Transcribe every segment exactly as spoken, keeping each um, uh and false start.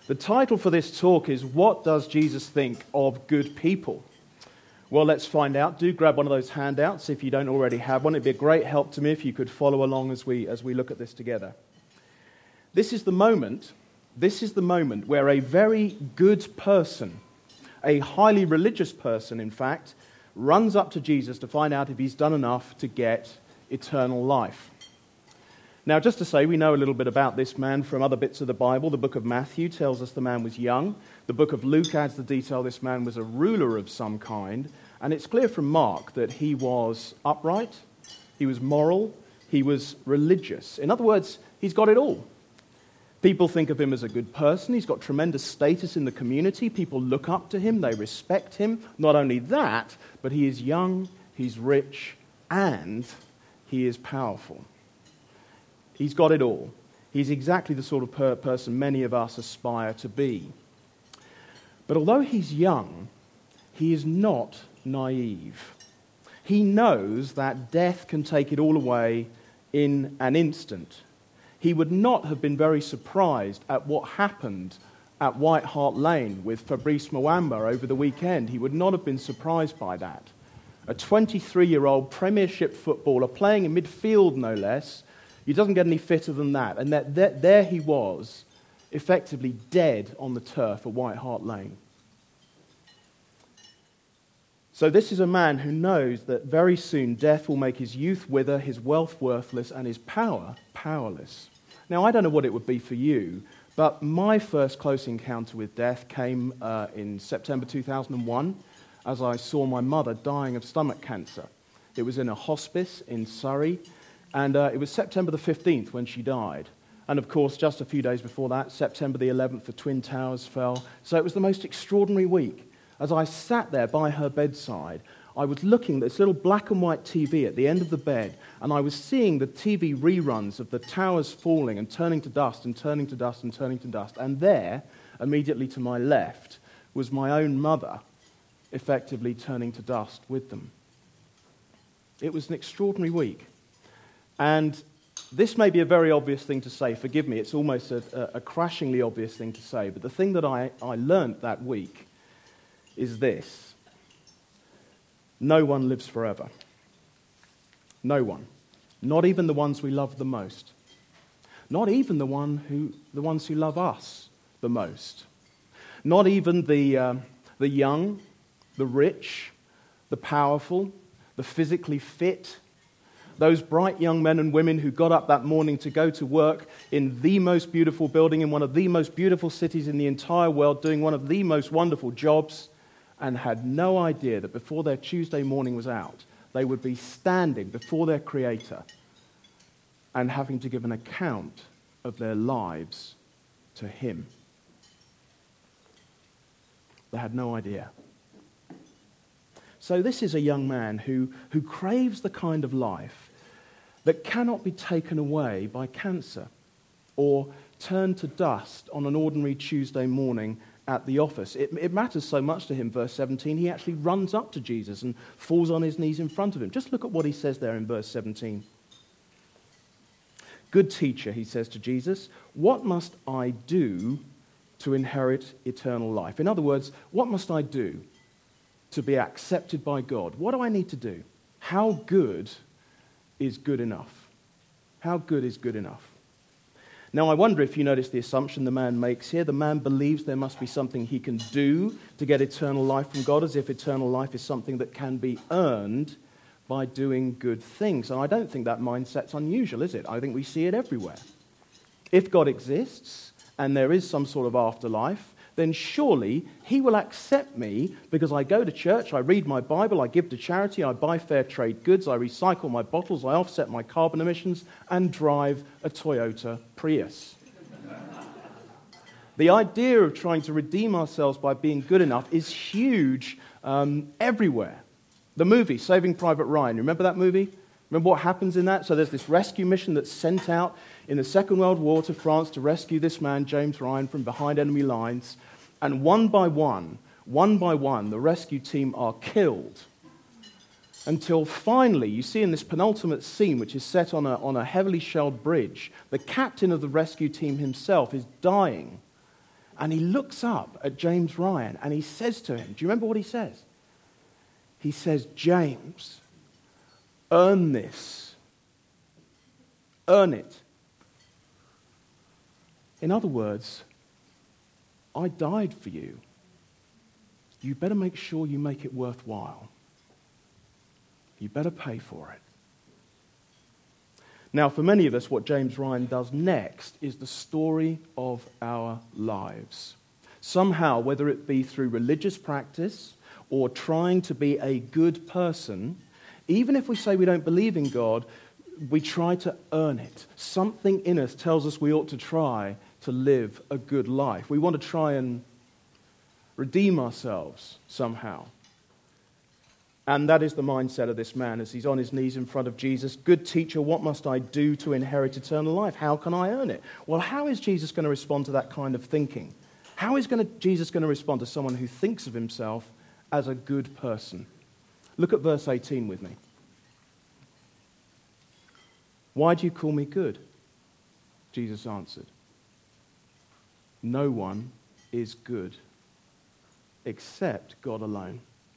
The title for this talk is, What Does Jesus Think of Good People? Well, let's find out. Do grab one of those handouts if you don't already have one. It'd be a great help to me if you could follow along as we as we look at this together. This is the moment, this is the moment where a very good person, a highly religious person, in fact, runs up to Jesus to find out if he's done enough to get eternal life. Now, just to say, we know a little bit about this man from other bits of the Bible. The book of Matthew tells us the man was young. The book of Luke adds the detail this man was a ruler of some kind. And it's clear from Mark that he was upright, he was moral, he was religious. In other words, he's got it all. People think of him as a good person. He's got tremendous status in the community. People look up to him. They respect him. Not only that, but he is young, he's rich, and he is powerful. He's got it all. He's exactly the sort of per- person many of us aspire to be. But although he's young, he is not naive. He knows that death can take it all away in an instant. He would not have been very surprised at what happened at White Hart Lane with Fabrice Muamba over the weekend. He would not have been surprised by that. A twenty-three-year-old Premiership footballer playing in midfield, no less. He doesn't get any fitter than that. And that, that, there he was, effectively dead on the turf at White Hart Lane. So this is a man who knows that very soon death will make his youth wither, his wealth worthless, and his power powerless. Now, I don't know what it would be for you, but my first close encounter with death came uh, in September two thousand one as I saw my mother dying of stomach cancer. It was in a hospice in Surrey. And uh, it was September the fifteenth when she died. And of course, just a few days before that, September the eleventh, the Twin Towers fell. So it was the most extraordinary week. As I sat there by her bedside, I was looking at this little black and white T V at the end of the bed, and I was seeing the T V reruns of the towers falling and turning to dust and turning to dust and turning to dust. And there, immediately to my left, was my own mother, effectively turning to dust with them. It was an extraordinary week. And this may be a very obvious thing to say. Forgive me, it's almost a, a, a crashingly obvious thing to say. But the thing that I, I learnt that week is this. No one lives forever. No one. Not even the ones we love the most. Not even the, one who, the ones who love us the most. Not even the, uh, the young, the rich, the powerful, the physically fit. Those bright young men and women who got up that morning to go to work in the most beautiful building in one of the most beautiful cities in the entire world, doing one of the most wonderful jobs, and had no idea that before their Tuesday morning was out, they would be standing before their Creator and having to give an account of their lives to Him. They had no idea. So this is a young man who, who craves the kind of life that cannot be taken away by cancer or turned to dust on an ordinary Tuesday morning at the office. It, it matters so much to him, verse seventeen, he actually runs up to Jesus and falls on his knees in front of him. Just look at what he says there in verse seventeen. Good teacher, he says to Jesus, what must I do to inherit eternal life? In other words, what must I do to be accepted by God? What do I need to do? How good is good enough? How good is good enough? Now, I wonder if you notice the assumption the man makes here. The man believes there must be something he can do to get eternal life from God, as if eternal life is something that can be earned by doing good things. And I don't think that mindset's unusual, is it? I think we see it everywhere. If God exists and there is some sort of afterlife, then surely He will accept me because I go to church, I read my Bible, I give to charity, I buy fair trade goods, I recycle my bottles, I offset my carbon emissions, and drive a Toyota Prius. The idea of trying to redeem ourselves by being good enough is huge um, everywhere. The movie, Saving Private Ryan, remember that movie? Remember what happens in that? So there's this rescue mission that's sent out in the Second World War to France to rescue this man, James Ryan, from behind enemy lines. And one by one, one by one, the rescue team are killed. Until finally, you see in this penultimate scene, which is set on a, on a heavily shelled bridge, the captain of the rescue team himself is dying. And he looks up at James Ryan and he says to him, do you remember what he says? He says, James, earn this. Earn it. In other words, I died for you. You better make sure you make it worthwhile. You better pay for it. Now, for many of us, what James Ryan does next is the story of our lives. Somehow, whether it be through religious practice or trying to be a good person, even if we say we don't believe in God, we try to earn it. Something in us tells us we ought to try to live a good life. We want to try and redeem ourselves somehow. And that is the mindset of this man as he's on his knees in front of Jesus. Good teacher, what must I do to inherit eternal life? How can I earn it? Well, how is Jesus going to respond to that kind of thinking? How is going to, Jesus going to respond to someone who thinks of himself as a good person? Look at verse eighteen with me. Why do you call me good? Jesus answered, no one is good except God alone.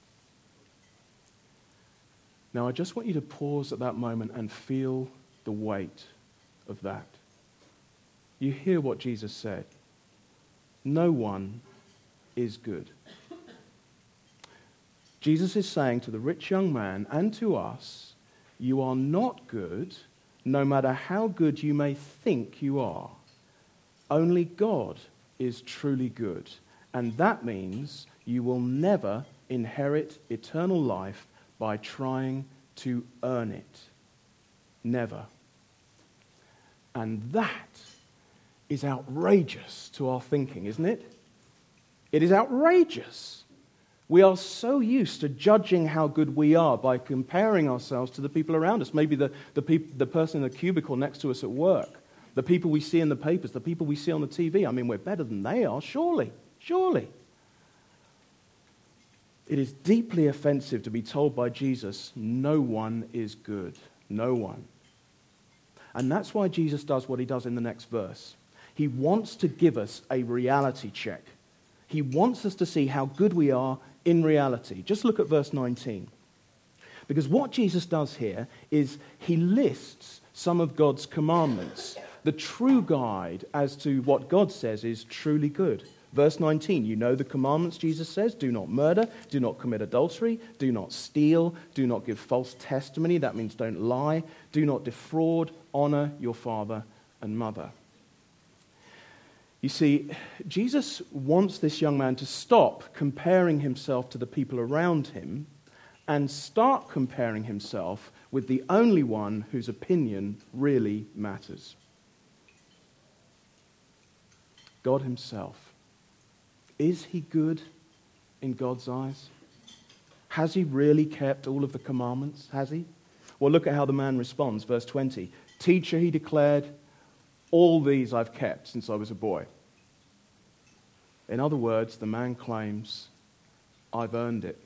Now, I just want you to pause at that moment and feel the weight of that. You hear what Jesus said. No one is good. Jesus is saying to the rich young man and to us, you are not good, no matter how good you may think you are. Only God is truly good. And that means you will never inherit eternal life by trying to earn it. Never. And that is outrageous to our thinking, isn't it? It is outrageous. We are so used to judging how good we are by comparing ourselves to the people around us. Maybe the, the, peop- the person in the cubicle next to us at work, the people we see in the papers, the people we see on the T V. I mean, we're better than they are, surely, surely. It is deeply offensive to be told by Jesus, no one is good. No one. And that's why Jesus does what he does in the next verse. He wants to give us a reality check. He wants us to see how good we are in reality. Just look at verse nineteen. Because what Jesus does here is he lists some of God's commandments. The true guide as to what God says is truly good. Verse nineteen, you know the commandments, Jesus says. Do not murder, do not commit adultery, do not steal, do not give false testimony. That means don't lie. Do not defraud, honor your father and mother. You see, Jesus wants this young man to stop comparing himself to the people around him and start comparing himself with the only one whose opinion really matters. God himself. Is he good in God's eyes? Has he really kept all of the commandments? Has he? Well, look at how the man responds. Verse twenty. Teacher, he declared, all these I've kept since I was a boy. In other words, the man claims, I've earned it.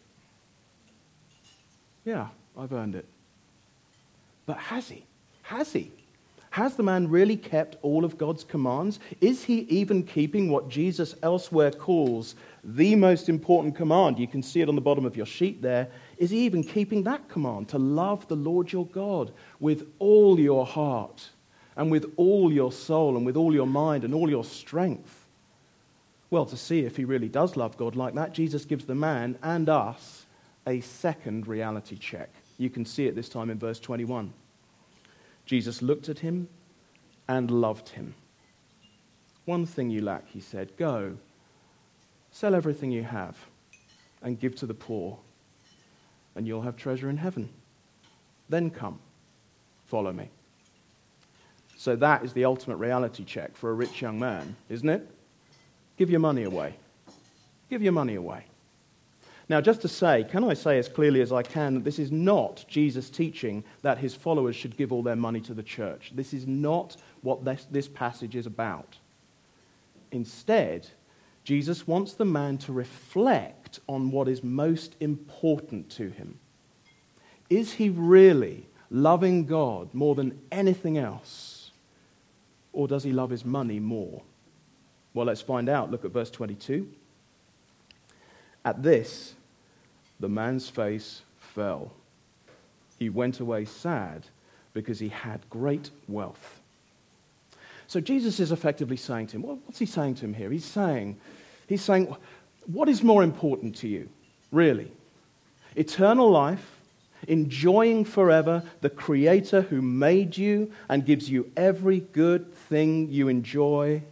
Yeah, I've earned it. But has he? Has he? Has the man really kept all of God's commands? Is he even keeping what Jesus elsewhere calls the most important command? You can see it on the bottom of your sheet there. Is he even keeping that command to love the Lord your God with all your heart and with all your soul and with all your mind and all your strength? Well, to see if he really does love God like that, Jesus gives the man and us a second reality check. You can see it this time in verse twenty-one. Jesus looked at him and loved him. One thing you lack, he said. Go, sell everything you have and give to the poor, and you'll have treasure in heaven. Then come, follow me. So that is the ultimate reality check for a rich young man, isn't it? Give your money away. Give your money away. Now, just to say, can I say as clearly as I can that this is not Jesus' teaching that his followers should give all their money to the church. This is not what this, this passage is about. Instead, Jesus wants the man to reflect on what is most important to him. Is he really loving God more than anything else? Or does he love his money more? Well, let's find out. Look at verse twenty-two. At this, the man's face fell. He went away sad because he had great wealth. So Jesus is effectively saying to him, well, what's he saying to him here? He's saying, he's saying, what is more important to you, really? Eternal life, enjoying forever the Creator who made you and gives you every good thing you enjoy,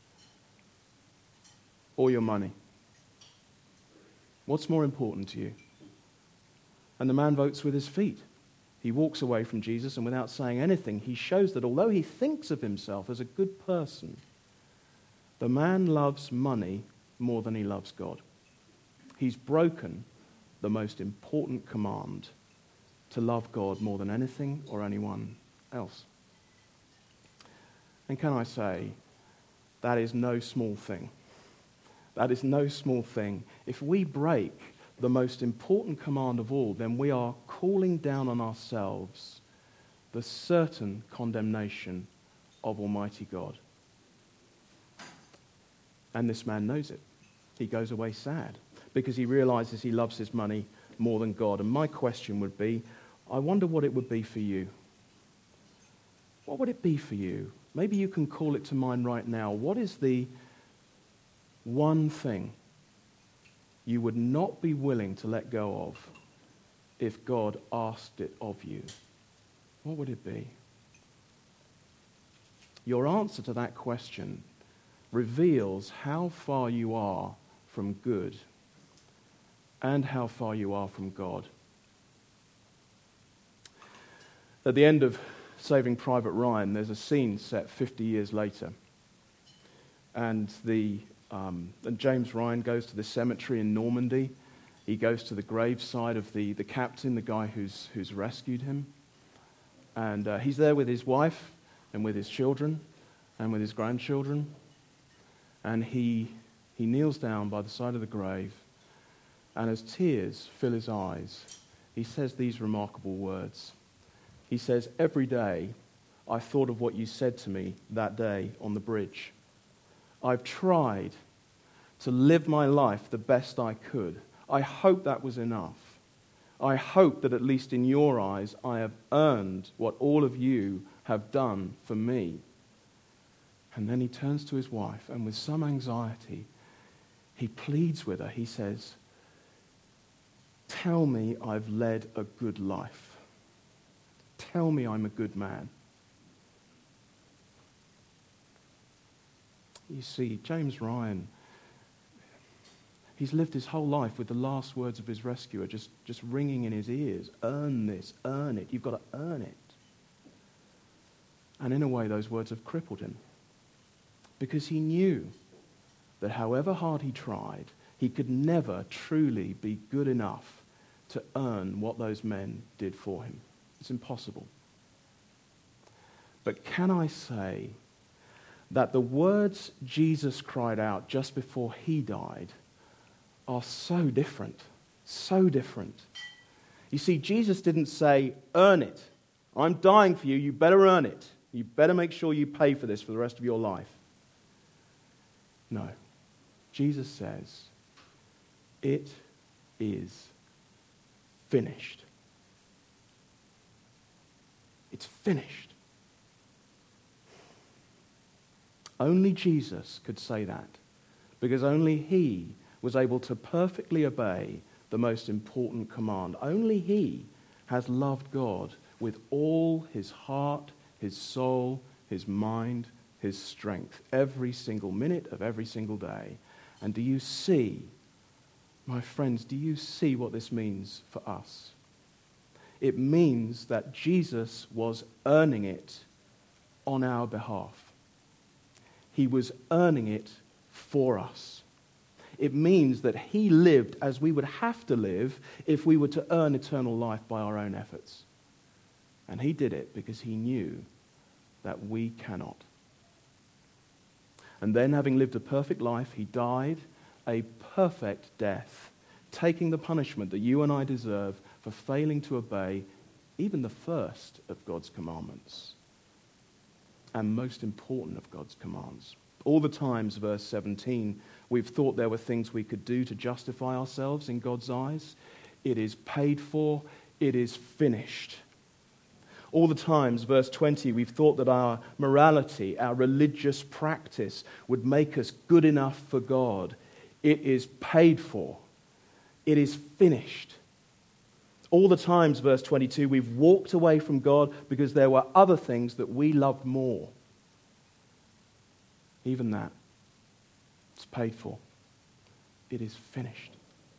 or your money? What's more important to you? And the man votes with his feet. He walks away from Jesus, and without saying anything, he shows that although he thinks of himself as a good person, the man loves money more than he loves God. He's broken the most important command, to love God more than anything or anyone else. And can I say, that is no small thing. That is no small thing. If we break the most important command of all, then we are calling down on ourselves the certain condemnation of Almighty God. And this man knows it. He goes away sad because he realizes he loves his money more than God. And my question would be, I wonder what it would be for you. What would it be for you? Maybe you can call it to mind right now. What is the one thing you would not be willing to let go of if God asked it of you? What would it be? Your answer to that question reveals how far you are from good and how far you are from God. At the end of Saving Private Ryan, there's a scene set fifty years later. And the um, and James Ryan goes to the cemetery in Normandy. He goes to the graveside of the, the captain, the guy who's who's rescued him. And uh, he's there with his wife and with his children and with his grandchildren. And he he kneels down by the side of the grave. And as tears fill his eyes, he says these remarkable words. He says, "Every day I thought of what you said to me that day on the bridge. I've tried to live my life the best I could. I hope that was enough. I hope that at least in your eyes I have earned what all of you have done for me." And then he turns to his wife and with some anxiety, he pleads with her. He says, "Tell me I've led a good life. Tell me I'm a good man." You see, James Ryan, he's lived his whole life with the last words of his rescuer just, just ringing in his ears. Earn this, earn it. You've got to earn it. And in a way, those words have crippled him. Because he knew that however hard he tried, he could never truly be good enough to earn what those men did for him. It's impossible. But can I say that the words Jesus cried out just before he died are so different, so different. You see, Jesus didn't say, "Earn it. I'm dying for you. You better earn it. You better make sure you pay for this for the rest of your life." No. Jesus says, "It is finished." It's finished. Only Jesus could say that, because only he was able to perfectly obey the most important command. Only he has loved God with all his heart, his soul, his mind, his strength, every single minute of every single day. And do you see, my friends, do you see what this means for us? It means that Jesus was earning it on our behalf. He was earning it for us. It means that he lived as we would have to live if we were to earn eternal life by our own efforts. And he did it because he knew that we cannot. And then, having lived a perfect life, he died a perfect death, taking the punishment that you and I deserve for failing to obey even the first of God's commandments, and most important of God's commands. All the times, verse seventeen, we've thought there were things we could do to justify ourselves in God's eyes. It is paid for. It is finished. All the times, verse twenty, we've thought that our morality, our religious practice would make us good enough for God. It is paid for. It is finished. All the times, verse twenty-two, we've walked away from God because there were other things that we loved more. Even that, it's paid for. It is finished.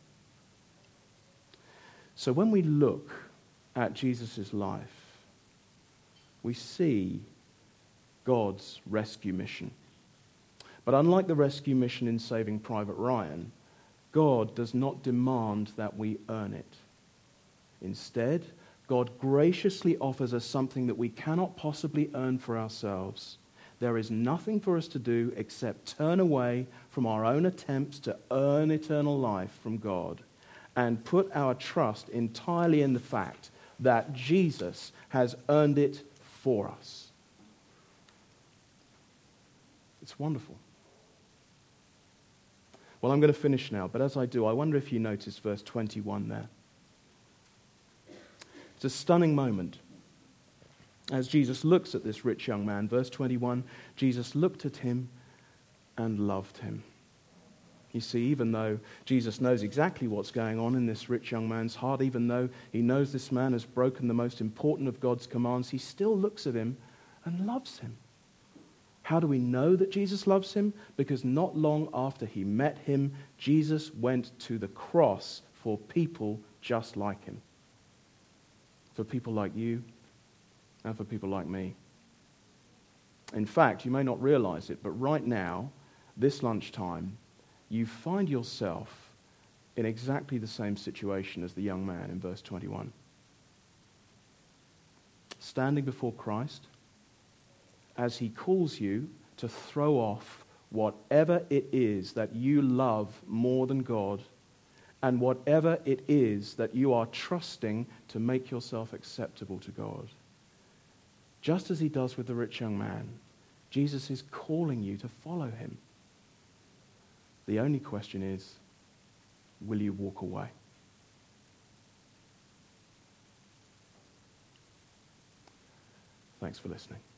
So when we look at Jesus' life, we see God's rescue mission. But unlike the rescue mission in Saving Private Ryan, God does not demand that we earn it. Instead, God graciously offers us something that we cannot possibly earn for ourselves. There is nothing for us to do except turn away from our own attempts to earn eternal life from God and put our trust entirely in the fact that Jesus has earned it for us. It's wonderful. Well, I'm going to finish now, but as I do, I wonder if you notice verse twenty-one there. It's a stunning moment. As Jesus looks at this rich young man, verse twenty-one, Jesus looked at him and loved him. You see, even though Jesus knows exactly what's going on in this rich young man's heart, even though he knows this man has broken the most important of God's commands, he still looks at him and loves him. How do we know that Jesus loves him? Because not long after he met him, Jesus went to the cross for people just like him. For people like you and for people like me. In fact, you may not realize it, but right now, this lunchtime, you find yourself in exactly the same situation as the young man in verse twenty-one. Standing before Christ as he calls you to throw off whatever it is that you love more than God and whatever it is that you are trusting to make yourself acceptable to God. Just as he does with the rich young man, Jesus is calling you to follow him. The only question is, will you walk away? Thanks for listening.